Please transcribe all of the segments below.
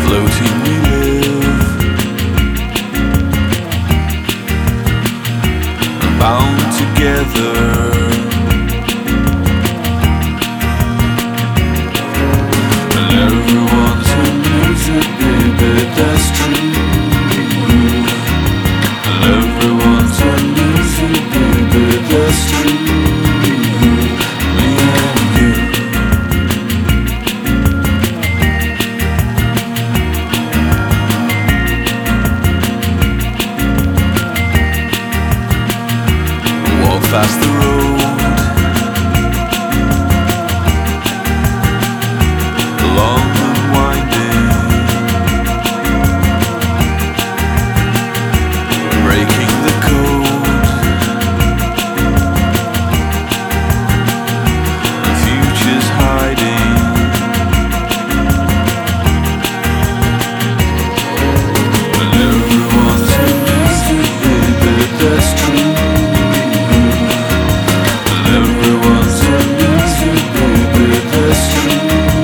Floating we live, bound together. And everyone's a music, baby, that's true. And everyone's a music, baby, that's true. Me and you. Walk past the road, long and winding, breaking the code. The future's hiding. And everyone's a music, baby, that's true. Everyone's a music, baby, that's true.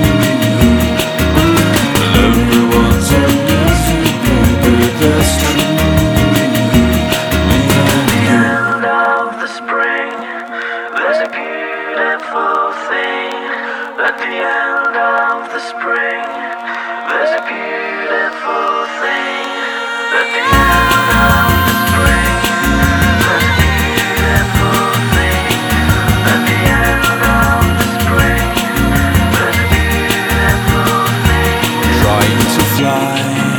And everyone's a music, baby, that's true. Me and you. End of the spring, there's a beautiful thing. At the end of the spring, there's a beautiful thing. At the end of the spring, there's a beautiful thing. At the end of the spring, there's a beautiful thing. Trying to fly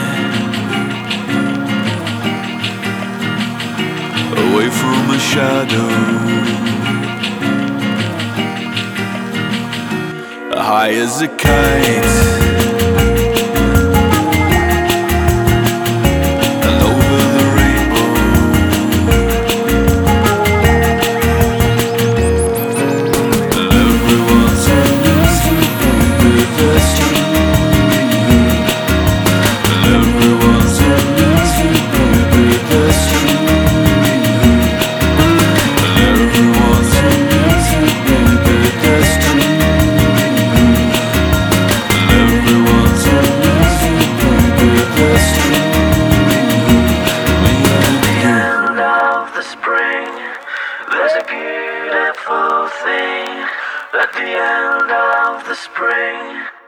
away from a shadow, high as a kite, and over the rainbow. And everyone's a music, baby, that's true. And everyone's a music, baby, that's true. And everyone's a music, baby, that's true. And everyone's a music, baby, that's true. Me and you. End of the spring, there's a beautiful thing. At the end of the spring.